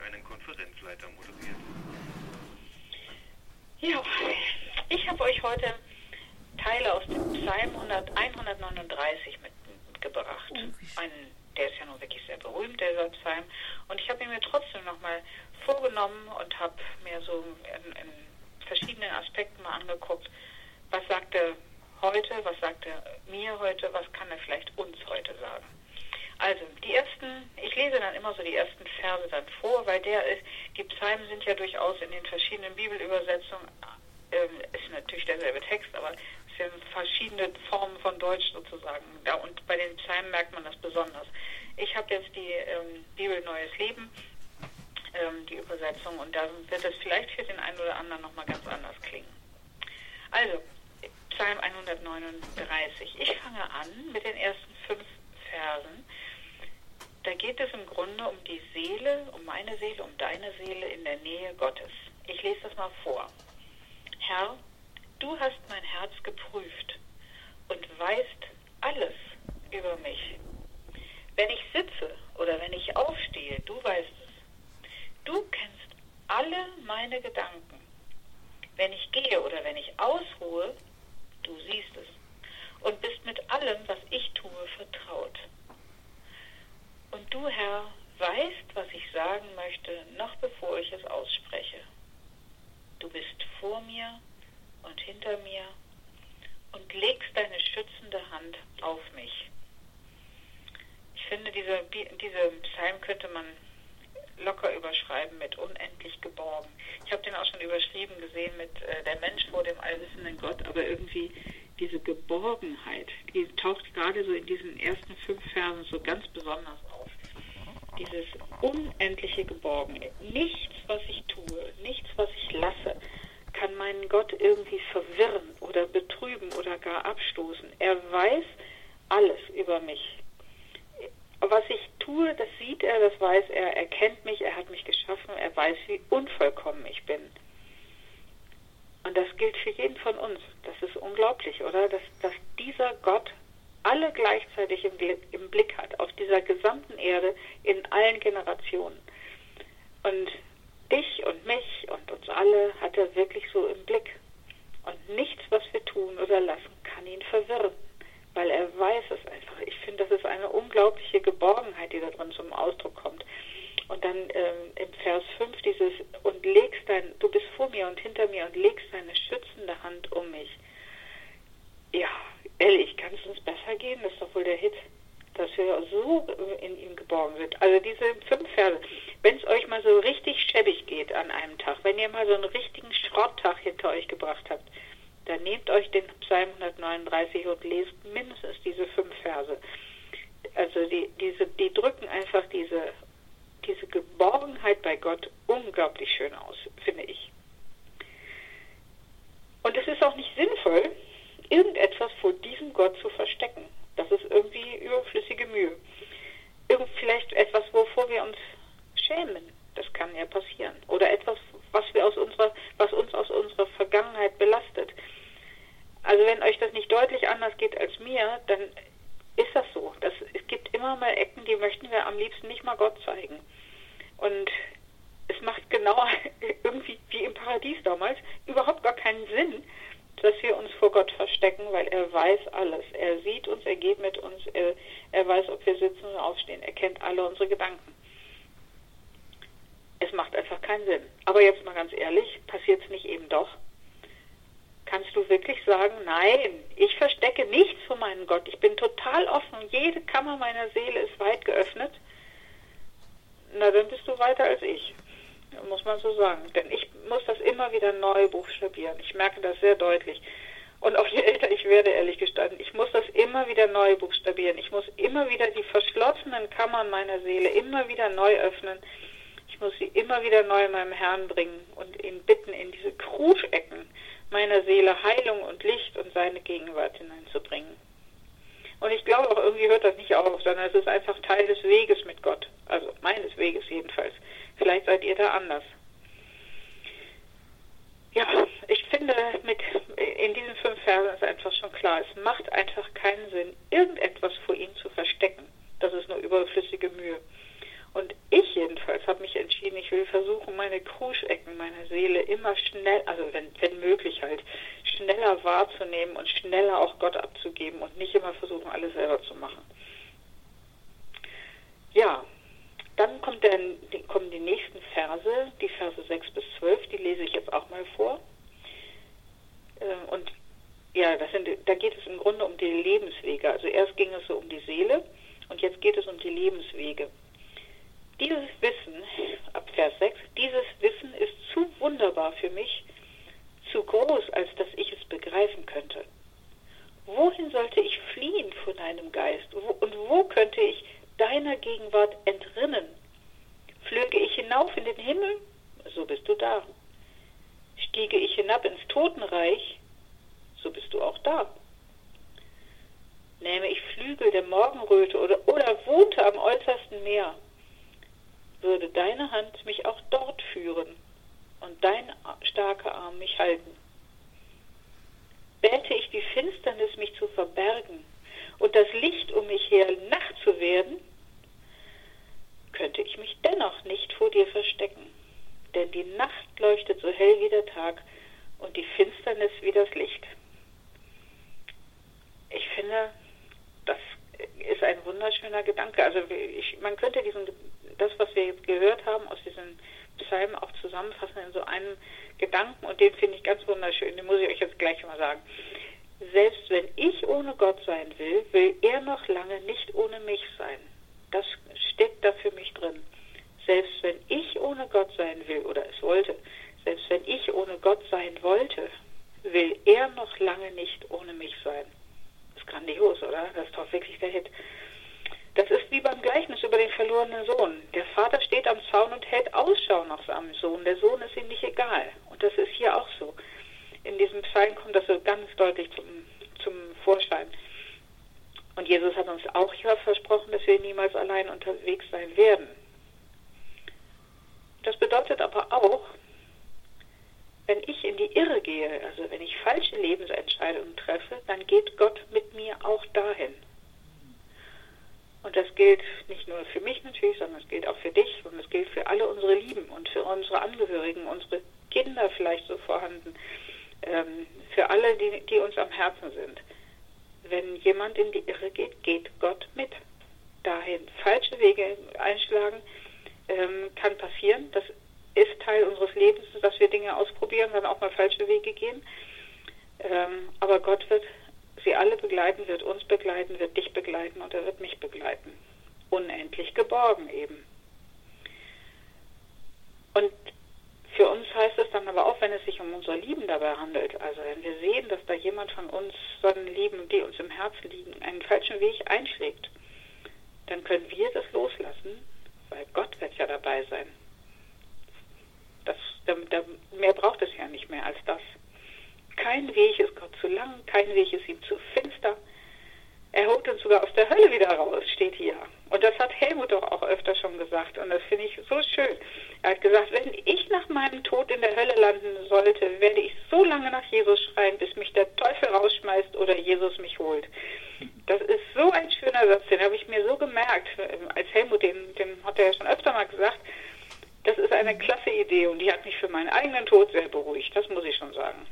einen Konferenzleiter moderiert. Ja, ich habe euch heute Teile aus dem Psalm 139 mitgebracht. Der ist ja nun wirklich sehr berühmt, dieser Psalm. Und ich habe ihn mir trotzdem nochmal vorgenommen und habe mir so in verschiedenen Aspekten mal angeguckt, was sagt er heute, was sagt er mir heute, was kann er vielleicht uns heute sagen. Also ich lese dann immer so die ersten Verse dann vor, weil die Psalmen sind ja durchaus in den verschiedenen Bibelübersetzungen, ist natürlich derselbe Text, aber es sind verschiedene Formen von Deutsch sozusagen. Ja, und bei den Psalmen merkt man das besonders. Ich habe jetzt die Bibel Neues Leben, die Übersetzung, und da wird es vielleicht für den einen oder anderen nochmal ganz anders klingen. Also, Psalm 139. Ich fange an mit den ersten 5 Versen. Da geht es im Grunde um die Seele, um meine Seele, um deine Seele in der Nähe Gottes. Ich lese das mal vor. Herr, du hast mein Herz geprüft und weißt alles über mich. Wenn ich sitze oder wenn ich aufstehe, du weißt es. Du kennst alle meine Gedanken. Wenn ich gehe oder wenn ich ausruhe, du siehst es und bist mit allem, was ich tue, vertraut. Und du, Herr, weißt, was ich sagen möchte, noch bevor ich es ausspreche. Du bist vor mir und hinter mir und legst deine schützende Hand auf mich. Ich finde, diese Psalm könnte man locker überschreiben mit unendlich geborgen. Ich habe den auch schon überschrieben gesehen mit der Mensch vor dem allwissenden Gott, aber irgendwie diese Geborgenheit, die taucht gerade so in diesen ersten 5 Versen so ganz besonders auf. Dieses unendliche Geborgen. Nichts, was ich tue, nichts, was ich lasse, kann meinen Gott irgendwie verwirren oder betrüben oder gar abstoßen. Er weiß alles über mich. Was ich tue, das sieht er, das weiß er, er kennt mich, er hat mich geschaffen, er weiß, wie unvollkommen ich bin. Und das gilt für jeden von uns. Das ist unglaublich, oder? Dass dieser Gott alle gleichzeitig im Blick hat, auf dieser gesamten Erde, in allen Generationen. Und dich und mich und uns alle hat er wirklich so im Blick. Und nichts, was wir tun oder lassen, kann ihn verwirren, weil er weiß es einfach. Ich finde, das ist eine unglaubliche Geborgenheit, die da drin zum Ausdruck kommt. Und dann im Vers 5 dieses, und du bist vor mir und hinter mir und legst deine schützende Hand um mich. Ja, ehrlich, kann es uns besser gehen? Das ist doch wohl der Hit, dass wir so in ihm geborgen sind. Also diese 5 Verse, wenn es euch mal so richtig schäbig geht an einem Tag, wenn ihr mal so einen richtigen Schrotttag hinter euch gebracht habt, dann nehmt euch den Psalm 139 und lest mindestens diese 5 Verse. Also die drücken einfach diese Geborgenheit bei Gott unglaublich schön aus, finde ich. Und es ist auch nicht sinnvoll, irgendetwas vor diesem Gott zu verstecken. Das ist irgendwie überflüssige Mühe. Vielleicht etwas, wovor wir uns schämen. Das kann ja passieren. Oder etwas, was uns aus unserer Vergangenheit belastet. Also wenn euch das nicht deutlich anders geht als mir, dann ist das so. Es gibt immer mal Ecken, die möchten wir am liebsten nicht mal Gott zeigen. Und es macht genau irgendwie wie im Paradies damals überhaupt gar keinen Sinn, dass wir uns vor Gott verstecken, weil er weiß alles. Er sieht uns, er geht mit uns, er weiß, ob wir sitzen oder aufstehen. Er kennt alle unsere Gedanken. Es macht einfach keinen Sinn. Aber jetzt mal ganz ehrlich, passiert es nicht eben doch? Kannst du wirklich sagen, nein, ich verstecke nichts vor meinem Gott. Ich bin total offen. Jede Kammer meiner Seele ist weit geöffnet. Na, dann bist du weiter als ich. Muss man so sagen. Denn ich muss das immer wieder neu buchstabieren. Ich merke das sehr deutlich. Und auch je älter ich werde, ehrlich gestanden, ich muss das immer wieder neu buchstabieren. Ich muss immer wieder die verschlossenen Kammern meiner Seele immer wieder neu öffnen. Ich muss sie immer wieder neu meinem Herrn bringen und ihn bitten, in diese Kruschecken meiner Seele Heilung und Licht und seine Gegenwart hineinzubringen. Und ich glaube auch, irgendwie hört das nicht auf, sondern es ist einfach Teil des Weges mit Gott. Also meines Weges jedenfalls. Vielleicht seid ihr da anders. Ja, ich finde, in diesen 5 Versen ist einfach schon klar, es macht einfach keinen Sinn, irgendetwas vor ihm zu verstecken. Das ist nur überflüssige Mühe. Und ich jedenfalls habe mich entschieden, ich will versuchen, meine Kruschecken meiner Seele immer schnell, also wenn möglich halt, schneller wahrzunehmen und schneller auch Gott abzugeben und nicht immer versuchen, alles selber zu machen. Ja, dann kommen die nächsten Verse, die Verse 6 bis 12, die lese ich jetzt auch mal vor. Und ja, da geht es im Grunde um die Lebenswege. Also erst ging es so um die Seele und jetzt geht es um die Lebenswege. Dieses Wissen, ab Vers 6, dieses Wissen ist zu wunderbar für mich, zu groß, als dass ich es begreifen könnte. Wohin sollte ich fliehen vor deinem Geist? Und wo könnte ich deiner Gegenwart entrinnen? Flöge ich hinauf in den Himmel? So bist du da. Stiege ich hinab ins Totenreich? So bist du auch da. Nähme ich Flügel der Morgenröte oder wohnte am äußersten Meer, würde deine Hand mich auch dort führen und dein starker Arm mich halten. Bäte ich die Finsternis, mich zu verbergen und das Licht um mich her Nacht zu werden, könnte ich mich dennoch nicht vor dir verstecken, denn die Nacht leuchtet so hell wie der Tag und die Finsternis wie das Licht. Ich finde, das ist ein wunderschöner Gedanke. Also man könnte das, was wir jetzt gehört haben, aus diesen Psalmen auch zusammenfassen in so einem Gedanken und den finde ich ganz wunderschön, den muss ich euch jetzt gleich mal sagen. Selbst wenn ich ohne Gott sein will, will er noch lange nicht ohne mich sein. Das steckt da für mich drin. Selbst wenn ich ohne Gott sein will oder es wollte, selbst wenn ich ohne Gott sein wollte, will er noch lange nicht ohne mich sein. Das ist grandios, oder? Das ist doch wirklich der Hit. Das ist wie beim Gleichnis über den verlorenen Sohn. Der Vater steht am Zaun und hält Ausschau nach seinem Sohn. Der Sohn ist ihm nicht egal. Und das ist hier auch so. In diesem Psalm kommt das so ganz deutlich zum Vorschein. Und Jesus hat uns auch ja versprochen, dass wir niemals allein unterwegs sein werden. Das bedeutet aber auch, wenn ich in die Irre gehe, also wenn ich falsche Lebensentscheidungen treffe, dann geht Gott mit mir auch dahin. Und das gilt nicht nur für mich natürlich, sondern es gilt auch für dich und es gilt für alle unsere Lieben und für unsere Angehörigen, unsere Kinder vielleicht so vorhanden, für alle, die uns am Herzen sind. Wenn jemand in die Irre geht, geht Gott mit dahin. Falsche Wege einschlagen kann passieren. Das ist Teil unseres Lebens, dass wir Dinge ausprobieren, dann auch mal falsche Wege gehen. Aber Gott wird sie alle begleiten, wird uns begleiten, wird dich begleiten und er wird mich begleiten. Unendlich geborgen eben. Und für uns heißt es dann aber auch, wenn es sich um unsere Lieben dabei handelt, also wenn wir sehen, dass da jemand von uns, so einen Lieben, die uns im Herzen liegen, einen falschen Weg einschlägt, dann können wir das loslassen, weil Gott wird ja dabei sein. Mehr braucht es ja nicht mehr als das. Kein Weg ist Gott zu lang, kein Weg ist ihm zu finster. Er holt uns sogar aus der Hölle wieder raus, steht hier. Und das hat Helmut doch auch öfter schon gesagt. Und das finde ich so schön. Er hat gesagt, wenn ich nach meinem Tod in der Hölle landen sollte, werde ich so lange nach Jesus schreien, bis mich der Teufel rausschmeißt oder Jesus mich holt. Das ist so ein schöner Satz, den habe ich mir so gemerkt. Als Helmut, den hat er ja schon öfter mal gesagt, das ist eine klasse Idee und die hat mich für meinen eigenen Tod sehr beruhigt. Das muss ich schon sagen.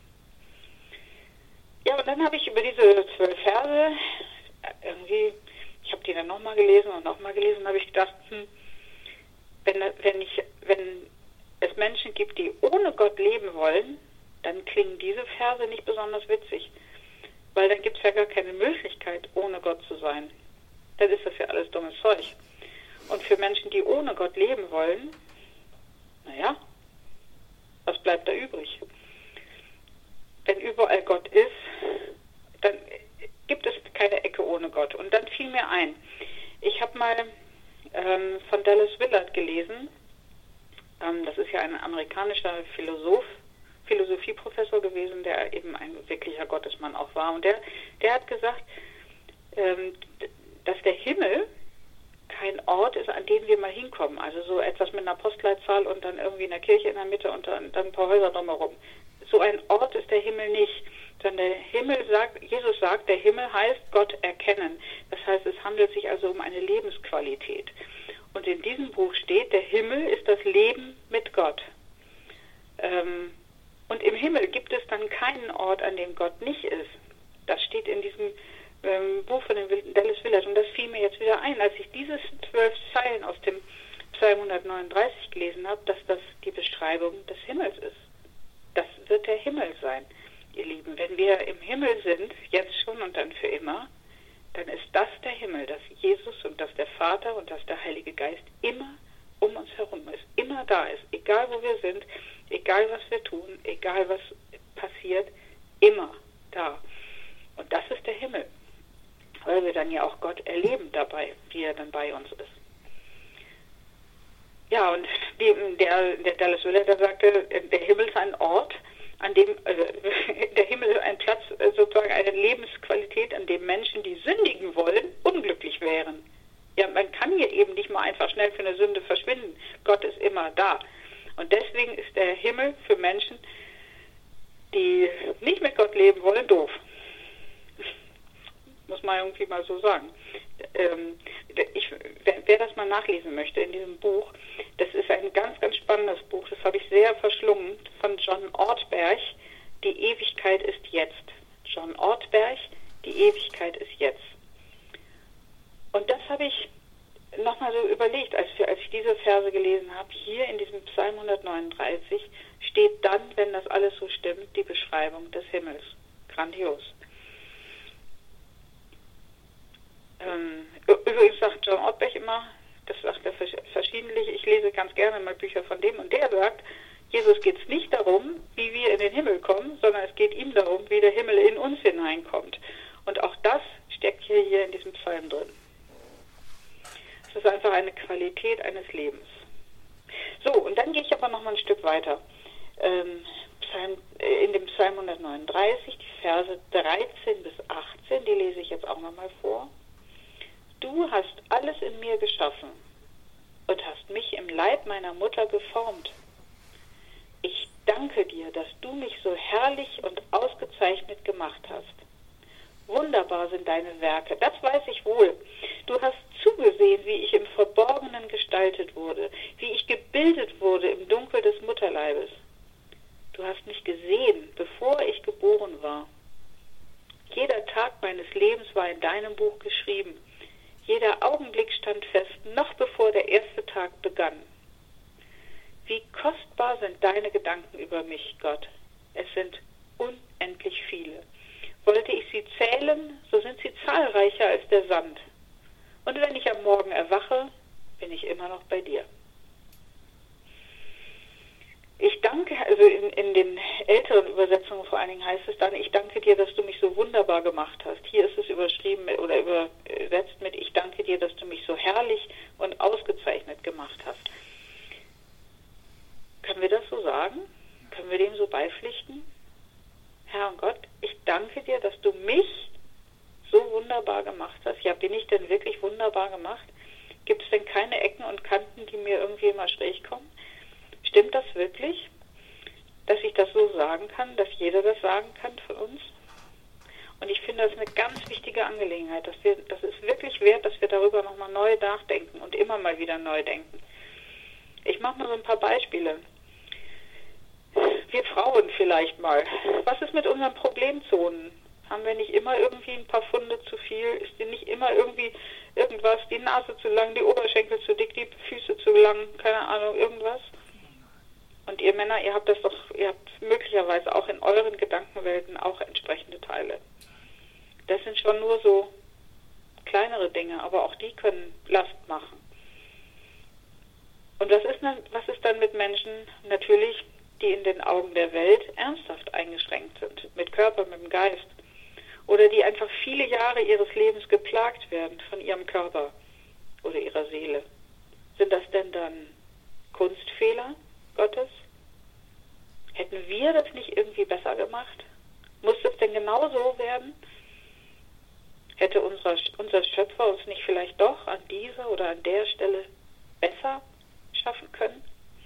Ja, und dann habe ich über diese 12 Verse irgendwie, ich habe die dann nochmal gelesen und habe ich gedacht, wenn es Menschen gibt, die ohne Gott leben wollen, dann klingen diese Verse nicht besonders witzig, weil dann gibt es ja gar keine Möglichkeit, ohne Gott zu sein. Dann ist das ja alles dummes Zeug. Und für Menschen, die ohne Gott leben wollen, naja, was bleibt da übrig? Wenn überall Gott ist, dann gibt es keine Ecke ohne Gott. Und dann fiel mir ein, ich habe mal von Dallas Willard gelesen, das ist ja ein amerikanischer Philosophieprofessor gewesen, der eben ein wirklicher Gottesmann auch war. Und der hat gesagt, dass der Himmel kein Ort ist, an den wir mal hinkommen. Also so etwas mit einer Postleitzahl und dann irgendwie eine Kirche in der Mitte und dann ein paar Häuser drumherum. So ein Ort ist der Himmel nicht, sondern Jesus sagt, der Himmel heißt Gott erkennen. Das heißt, es handelt sich also um eine Lebensqualität. Und in diesem Leben mit Gott. Und im Himmel gibt es dann keinen Ort, an dem Gott nicht ist. Das steht in diesem Buch von den Dallas Willard. Und das fiel mir jetzt wieder ein, als ich diese 12 Zeilen aus dem Psalm 139 gelesen habe, dass das die Beschreibung des Himmels ist. Das wird der Himmel sein, ihr Lieben. Wenn wir im Himmel sind, jetzt schon und dann für immer, dann ist das der Himmel, dass Jesus und dass der Vater und dass der Heilige Geist immer um uns herum ist, immer da ist, egal wo wir sind, egal was wir tun, egal was passiert, immer da. Und das ist der Himmel, weil wir dann ja auch Gott erleben dabei, wie er dann bei uns ist. Ja, und der Dallas Willard, der sagte, der Himmel ist ein Ort, an dem, der Himmel ist ein Platz, sozusagen eine Lebensqualität, an dem Menschen, die sündigen wollen, unglücklich wären. Ja, man kann hier eben nicht mal einfach schnell für eine Sünde verschwinden. Gott ist immer da. Und deswegen ist der Himmel für Menschen, die nicht mit Gott leben wollen, doof. Muss man irgendwie mal so sagen. Wer das mal nachlesen möchte in diesem Buch, das ist ein ganz, ganz spannendes Buch, das habe ich sehr verschlungen, von John Ortberg, Die Ewigkeit ist jetzt. John Ortberg, Die Ewigkeit ist jetzt. Und das habe ich nochmal so überlegt, als ich diese Verse gelesen habe. Hier in diesem Psalm 139 steht dann, wenn das alles so stimmt, die Beschreibung des Himmels. Grandios. Übrigens sagt John Ortberg immer, das sagt er verschiedentlich, ich lese ganz gerne mal Bücher von dem, und der sagt, Jesus geht es nicht darum, wie wir in den Himmel kommen, sondern es geht ihm darum, wie der Himmel in uns hineinkommt. Und auch das steckt hier in diesem Psalm drin. Es ist einfach eine Qualität eines Lebens. So, und dann gehe ich aber noch mal ein Stück weiter. In dem Psalm 139, die Verse 13 bis 18, die lese ich jetzt auch noch mal vor. Du hast alles in mir geschaffen und hast mich im Leib meiner Mutter geformt. Ich danke dir, dass du mich so herrlich und ausgezeichnet gemacht hast. Wunderbar sind deine Werke, das weiß ich wohl. Du hast zugesehen, wie ich im Verborgenen gestaltet wurde, wie ich gebildet wurde im Dunkel des Mutterleibes. Du hast mich gesehen, bevor ich geboren war. Jeder Tag meines Lebens war in deinem Buch geschrieben. Jeder Augenblick stand fest, noch bevor der erste Tag begann. Wie kostbar sind deine Gedanken über mich, Gott. Es sind unendlich viele. Wollte ich sie zählen, so sind sie zahlreicher als der Sand. Und wenn ich am Morgen erwache, bin ich immer noch bei dir. Ich danke, also in den älteren Übersetzungen vor allen Dingen heißt es dann, ich danke dir, dass du mich so wunderbar gemacht hast. Hier ist es überschrieben oder übersetzt mit, ich danke dir, dass du mich so herrlich und ausgezeichnet gemacht hast. Können wir das so sagen? Können wir dem so beipflichten? Herr und Gott, ich danke dir, dass du mich so wunderbar gemacht hast. Ja, bin ich denn wirklich wunderbar gemacht? Gibt es denn keine Ecken und Kanten, die mir irgendwie mal schräg kommen? Stimmt das wirklich, dass ich das so sagen kann, dass jeder das sagen kann von uns? Und ich finde, das ist eine ganz wichtige Angelegenheit. Das ist wirklich wert, dass wir darüber nochmal neu nachdenken und immer mal wieder neu denken. Ich mache mal so ein paar Beispiele. Wir Frauen vielleicht mal. Was ist mit unseren Problemzonen? Haben wir nicht immer irgendwie ein paar Pfunde zu viel? Ist dir nicht immer irgendwie irgendwas, die Nase zu lang, die Oberschenkel zu dick, die Füße zu lang, keine Ahnung, irgendwas? Und ihr Männer, ihr habt möglicherweise auch in euren Gedankenwelten auch entsprechende Teile. Das sind schon nur so kleinere Dinge, aber auch die können Last machen. Und was ist dann mit Menschen natürlich, die in den Augen der Welt ernsthaft eingeschränkt sind, mit Körper, mit dem Geist, oder die einfach viele Jahre ihres Lebens geplagt werden von ihrem Körper oder ihrer Seele? Sind das denn dann Kunstfehler Gottes? Hätten wir das nicht irgendwie besser gemacht? Muss das denn genau so werden? Hätte unser Schöpfer uns nicht vielleicht doch an dieser oder an der Stelle besser schaffen können?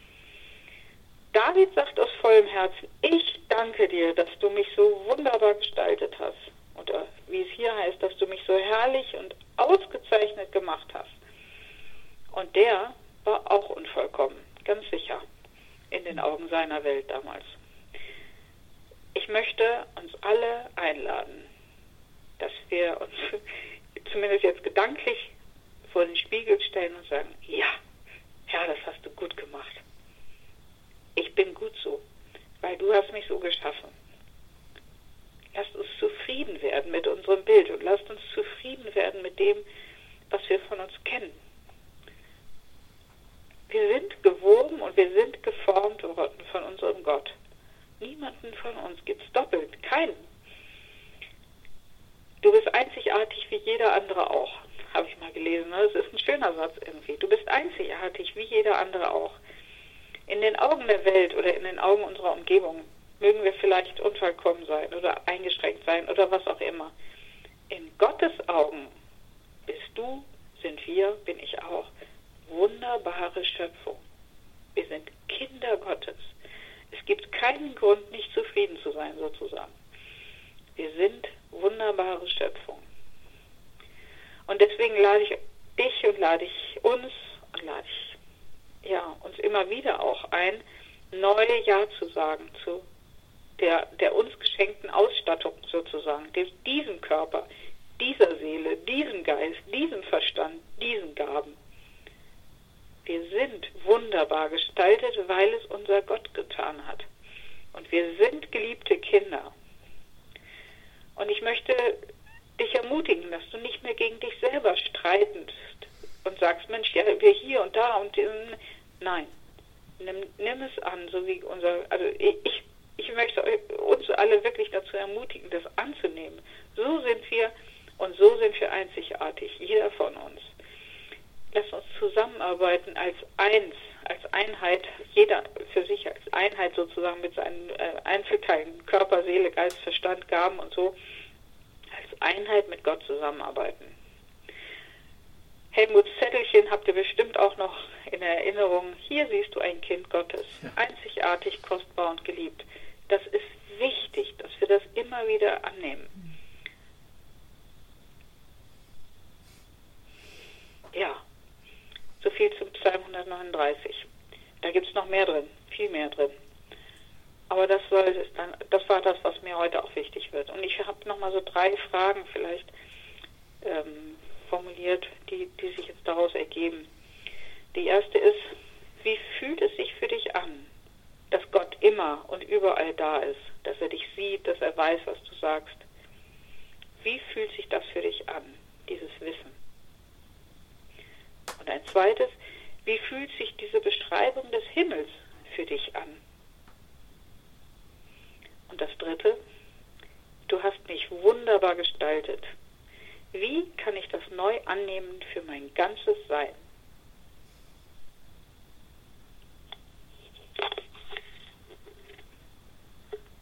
David sagt aus vollem Herzen, ich danke dir, dass du mich so wunderbar gestaltet hast. Oder wie es hier heißt, dass du mich so herrlich und ausgezeichnet gemacht hast. Und der war auch unvollkommen. ganz sicher, in den Augen seiner Welt damals. Ich möchte uns alle einladen, dass wir uns zumindest jetzt gedanklich vor den Spiegel stellen und sagen, ja, Herr, das hast du gut gemacht. Ich bin gut so, weil du hast mich so geschaffen. Lasst uns zufrieden werden mit unserem Bild und lasst uns zufrieden werden mit dem, was wir von uns kennen. Wir sind gewoben und wir sind geformt worden von unserem Gott. Niemanden von uns gibt es doppelt, keinen. Du bist einzigartig wie jeder andere auch, habe ich mal gelesen. Das ist ein schöner Satz irgendwie. Du bist einzigartig wie jeder andere auch. In den Augen der Welt oder in den Augen unserer Umgebung mögen wir vielleicht unvollkommen sein oder eingeschränkt sein oder was auch immer. In Gottes Augen bist du, sind wir, bin ich auch, wunderbare Schöpfung. Wir sind Kinder Gottes. Es gibt keinen Grund, nicht zufrieden zu sein, sozusagen. Wir sind wunderbare Schöpfung. Und deswegen lade ich dich und lade ich uns und lade ich uns immer wieder auch ein, neu Ja zu sagen zu der uns geschenkten Ausstattung sozusagen, diesem Körper, dieser Seele, diesem Geist, diesem Verstand, diesen Gaben. Wir sind wunderbar gestaltet, weil es unser Gott getan hat. Und wir sind geliebte Kinder. Und ich möchte dich ermutigen, dass du nicht mehr gegen dich selber streitest und sagst, Mensch, ja, wir hier und da und nein. Nimm es an, so wie ich möchte uns alle wirklich dazu ermutigen, das anzunehmen. So sind wir und so sind wir einzigartig, jeder von uns. Lass uns zusammenarbeiten als eins, als Einheit, jeder für sich als Einheit sozusagen mit seinen Einzelteilen, Körper, Seele, Geist, Verstand, Gaben und so, als Einheit mit Gott zusammenarbeiten. Helmuts Zettelchen habt ihr bestimmt auch noch in Erinnerung. Hier siehst du ein Kind Gottes, einzigartig, kostbar und geliebt. Das ist wichtig, dass wir das immer wieder annehmen. Ja, so viel zum Psalm 139. Da gibt es noch mehr drin, viel mehr drin. Aber das war das, was mir heute auch wichtig wird. Und ich habe nochmal so 3 Fragen vielleicht formuliert, die sich jetzt daraus ergeben. Die erste ist, wie fühlt es sich für dich an, dass Gott immer und überall da ist, dass er dich sieht, dass er weiß, was du sagst? Wie fühlt sich das für dich an, dieses Wissen? Und ein zweites, wie fühlt sich diese Beschreibung des Himmels für dich an? Und das dritte, du hast mich wunderbar gestaltet. Wie kann ich das neu annehmen für mein ganzes Sein?